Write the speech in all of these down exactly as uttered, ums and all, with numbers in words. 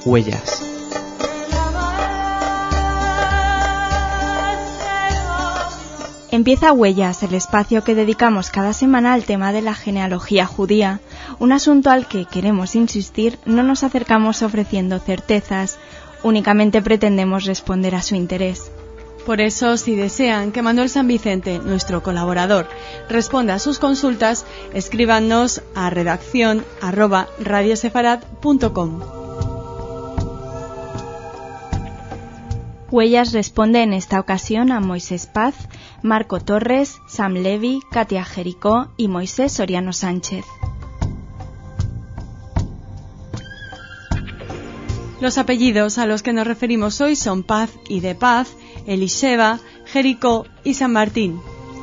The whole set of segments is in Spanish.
Huellas. Empieza Huellas, el espacio que dedicamos cada semana al tema de la genealogía judía, un asunto al que, queremos insistir, no nos acercamos ofreciendo certezas, únicamente pretendemos responder a su interés. Por eso, si desean que Manuel San Vicente, nuestro colaborador, responda a sus consultas, escríbanos a redacción arroba radiosefarad punto com. Huellas responde en esta ocasión a Moisés Paz, Marco Torres, Sam Levy, Katia Jericó y Moisés Soriano Sánchez. Los apellidos a los que nos referimos hoy son Paz y de Paz, Elisheva, Jericó y San Martín.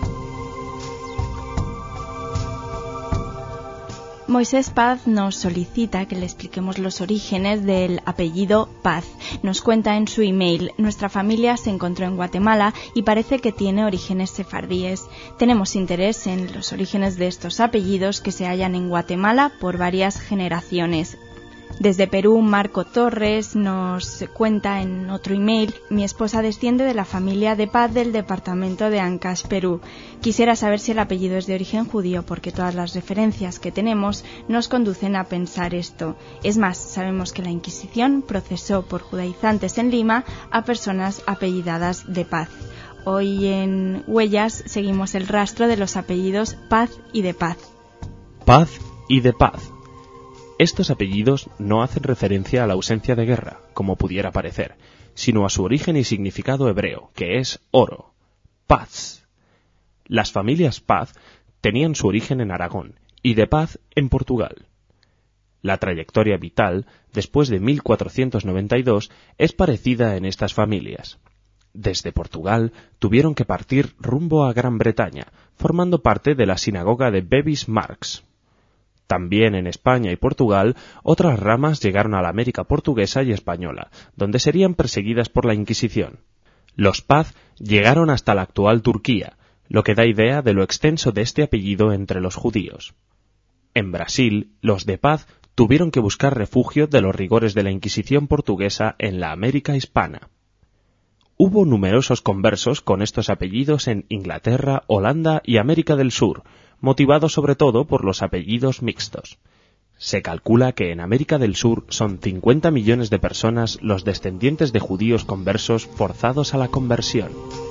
Moisés Paz nos solicita que le expliquemos los orígenes del apellido Paz. Nos cuenta en su email: nuestra familia se encontró en Guatemala y parece que tiene orígenes sefardíes. Tenemos interés en los orígenes de estos apellidos que se hallan en Guatemala por varias generaciones. Desde Perú, Marco Torres nos cuenta en otro email: mi esposa desciende de la familia de Paz del departamento de Ancash, Perú. Quisiera saber si el apellido es de origen judío, porque todas las referencias que tenemos nos conducen a pensar esto. Es más, sabemos que la Inquisición procesó por judaizantes en Lima a personas apellidadas de Paz. Hoy en Huellas seguimos el rastro de los apellidos Paz y de Paz. Paz y de Paz. Estos apellidos no hacen referencia a la ausencia de guerra, como pudiera parecer, sino a su origen y significado hebreo, que es oro, paz. Las familias Paz tenían su origen en Aragón y de Paz en Portugal. La trayectoria vital, después de mil cuatrocientos noventa y dos, es parecida en estas familias. Desde Portugal tuvieron que partir rumbo a Gran Bretaña, formando parte de la sinagoga de Bevis Marks. También en España y Portugal, otras ramas llegaron a la América portuguesa y española, donde serían perseguidas por la Inquisición. Los Paz llegaron hasta la actual Turquía, lo que da idea de lo extenso de este apellido entre los judíos. En Brasil, los de Paz tuvieron que buscar refugio de los rigores de la Inquisición portuguesa en la América hispana. Hubo numerosos conversos con estos apellidos en Inglaterra, Holanda y América del Sur, motivado sobre todo por los apellidos mixtos. Se calcula que en América del Sur son cincuenta millones de personas los descendientes de judíos conversos forzados a la conversión.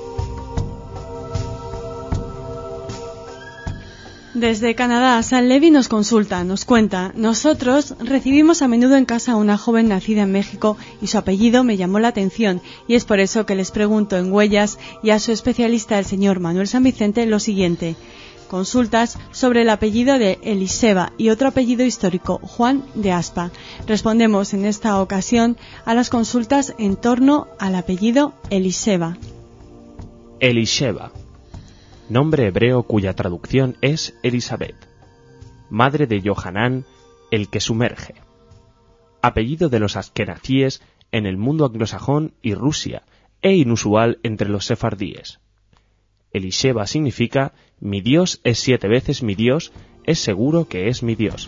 Desde Canadá, Sam Levy nos consulta, nos cuenta: nosotros recibimos a menudo en casa a una joven nacida en México y su apellido me llamó la atención, y es por eso que les pregunto en Huellas y a su especialista, el señor Manuel San Vicente, lo siguiente. Consultas sobre el apellido de Elisheva y otro apellido histórico, Juan de Aspa. Respondemos en esta ocasión a las consultas en torno al apellido Elisheva. Elisheva, nombre hebreo cuya traducción es Elizabeth, madre de Yohanan, el que sumerge. Apellido de los askenazíes en el mundo anglosajón y Rusia, e inusual entre los sefardíes. Elisheva significa: mi Dios es siete veces mi Dios, es seguro que es mi Dios.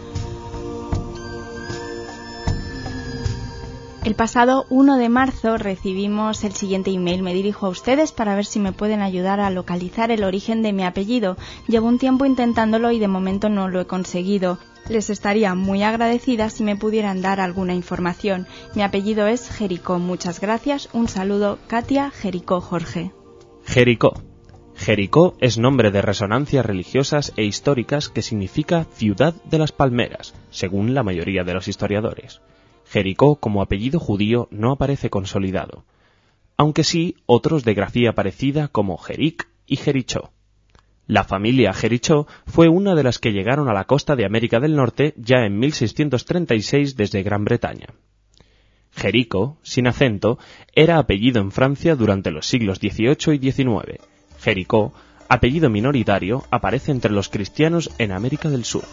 El pasado uno de marzo recibimos el siguiente email. Me dirijo a ustedes para ver si me pueden ayudar a localizar el origen de mi apellido. Llevo un tiempo intentándolo y de momento no lo he conseguido. Les estaría muy agradecida si me pudieran dar alguna información. Mi apellido es Jericó. Muchas gracias. Un saludo, Katia Jericó Jorge. Jericó. Jericó es nombre de resonancias religiosas e históricas que significa ciudad de las palmeras, según la mayoría de los historiadores. Jericó como apellido judío no aparece consolidado, aunque sí otros de grafía parecida como Jeric y Jerichó. La familia Jerichó fue una de las que llegaron a la costa de América del Norte ya en mil seiscientos treinta y seis desde Gran Bretaña. Jerico, sin acento, era apellido en Francia durante los siglos dieciocho y diecinueve. Jericó, apellido minoritario, aparece entre los cristianos en América del Sur.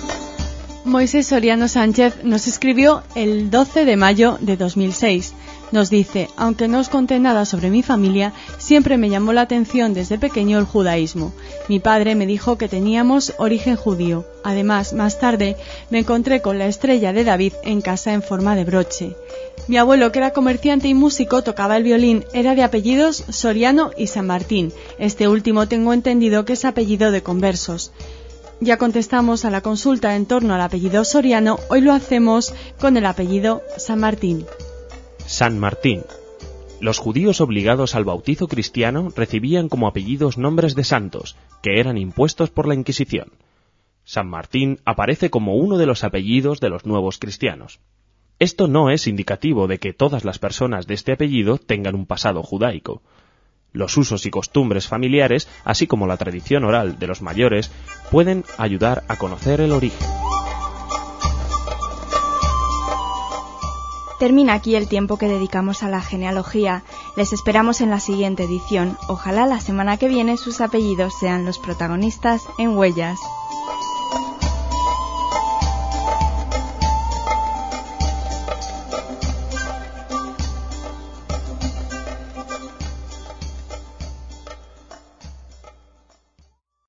Moisés Soriano Sánchez nos escribió el doce de mayo de dos mil seis. Nos dice, aunque no os conté nada sobre mi familia, siempre me llamó la atención desde pequeño el judaísmo. Mi padre me dijo que teníamos origen judío. Además, más tarde, me encontré con la estrella de David en casa en forma de broche. Mi abuelo, que era comerciante y músico, tocaba el violín, era de apellidos Soriano y San Martín. Este último tengo entendido que es apellido de conversos. Ya contestamos a la consulta en torno al apellido Soriano, hoy lo hacemos con el apellido San Martín. San Martín. Los judíos obligados al bautizo cristiano recibían como apellidos nombres de santos, que eran impuestos por la Inquisición. San Martín aparece como uno de los apellidos de los nuevos cristianos. Esto no es indicativo de que todas las personas de este apellido tengan un pasado judaico. Los usos y costumbres familiares, así como la tradición oral de los mayores, pueden ayudar a conocer el origen. Termina aquí el tiempo que dedicamos a la genealogía. Les esperamos en la siguiente edición. Ojalá la semana que viene sus apellidos sean los protagonistas en Huellas.